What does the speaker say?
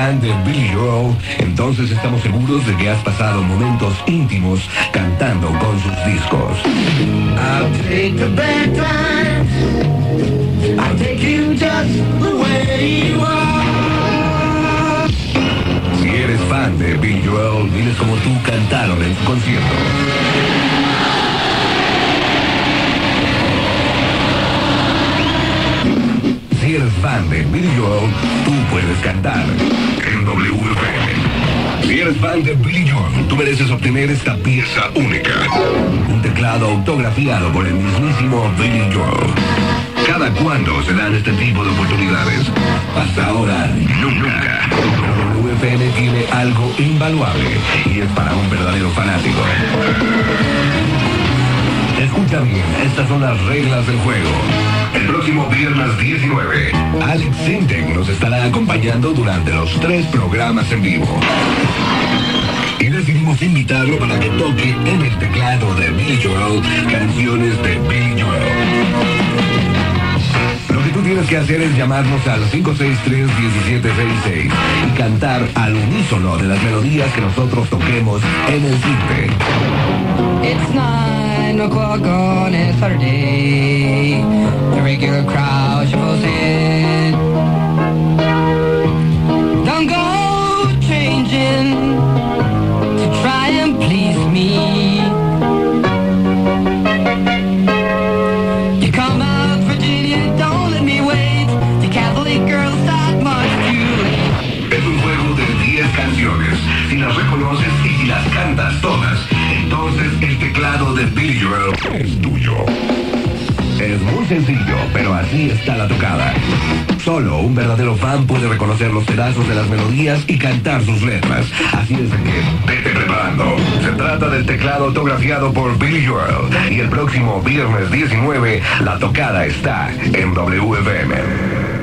fan de Billy Joel, entonces estamos seguros de que has pasado momentos íntimos cantando con sus discos. I'll take the bad times, I'll take you just the way you are. Si eres fan de Billy Joel, diles como tú cantaron en su concierto. Si eres fan de Billy Joel, tú puedes cantar en WFM. Si eres fan de Billy Joel, tú mereces obtener esta pieza única. Un teclado autografiado por el mismísimo Billy Joel. ¿Cada cuándo se dan este tipo de oportunidades? Hasta ahora, nunca. WFM tiene algo invaluable y es para un verdadero fanático. Escucha bien, estas son las reglas del juego. El próximo viernes 19, Alex Sintek nos estará acompañando durante los 3 programas en vivo. Y decidimos invitarlo para que toque en el teclado de Billy Joel canciones de Billy Joel. Lo que tú tienes que hacer es llamarnos al 563-1766 y cantar al unísono de las melodías que nosotros toquemos en el cinte. It's 9 o'clock on a Saturday. The regular crowd shuffles in. Don't go changing to try and please me. You come out, Virginia, don't let me wait. The Catholic girls that much too late. Es un juego de 10 canciones. Si las reconoces y si las cantas todas, entonces el teclado de Billy Joel es tuyo. Es muy sencillo, pero así está la tocada. Solo un verdadero fan puede reconocer los pedazos de las melodías y cantar sus letras. Así es de que vete preparando. Se trata del teclado autografiado por Billy Joel. Y el próximo viernes 19, la tocada está en WFM.